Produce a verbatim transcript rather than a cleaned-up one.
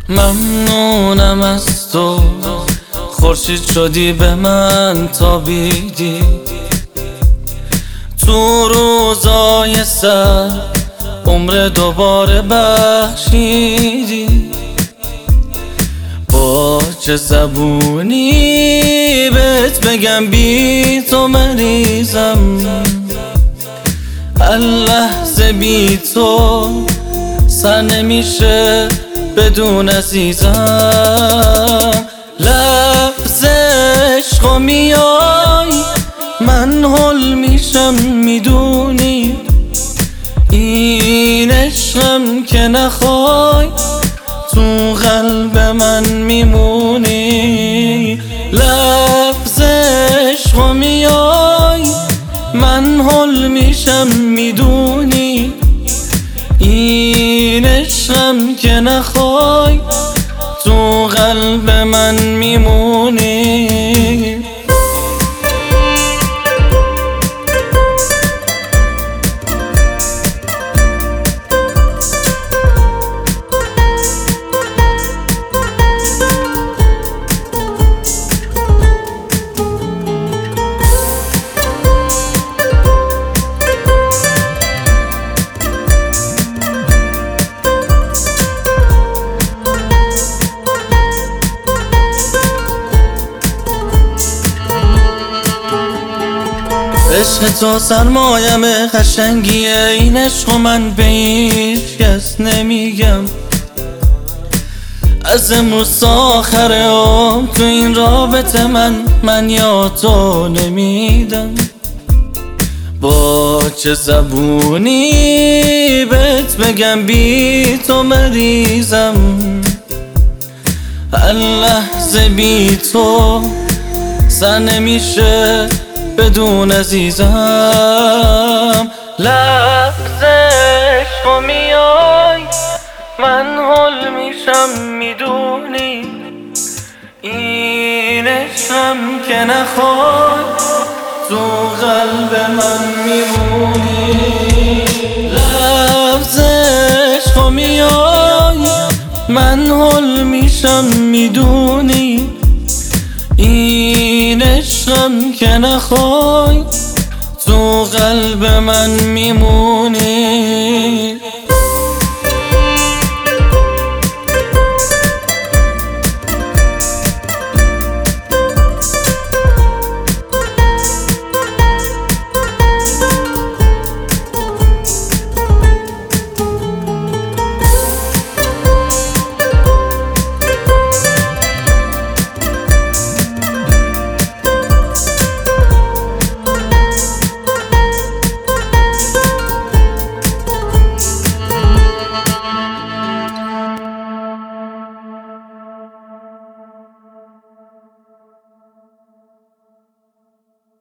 ممنونم از تو خورشید شدی به من تابیدی، تو روزای سر عمر دوباره بخشیدی. با چه زبونی بهت بگم بی تو مریضم، هر لحظه بی تو سر نمیشه بدون عزیزم. لفظ عشق و میای من حل میشم میدونی، این عشقم که نخوای تو قلب من میمونی. لفظ عشق و میای من حل میشم میدونی، این عشقم که نخوای تو قلب من میمونی. عشق تو سرمایم قشنگیه، این عشق من به هیچ کس نمیگم. از امروز آخر عمر تو این رابطه من من یا تو نمیدم. با چه زبونی بهت بگم بی تو مریضم، هر لحظه بی تو سر نمیشه بدون عزیزم. لحظه عشق و میای من حل میشم میدونی، این عشقم که نخوای تو قلب من میمونی. لحظه عشق و میای من حل میشم میدونی، این عشقم که نخوای تو قلب من میمونی.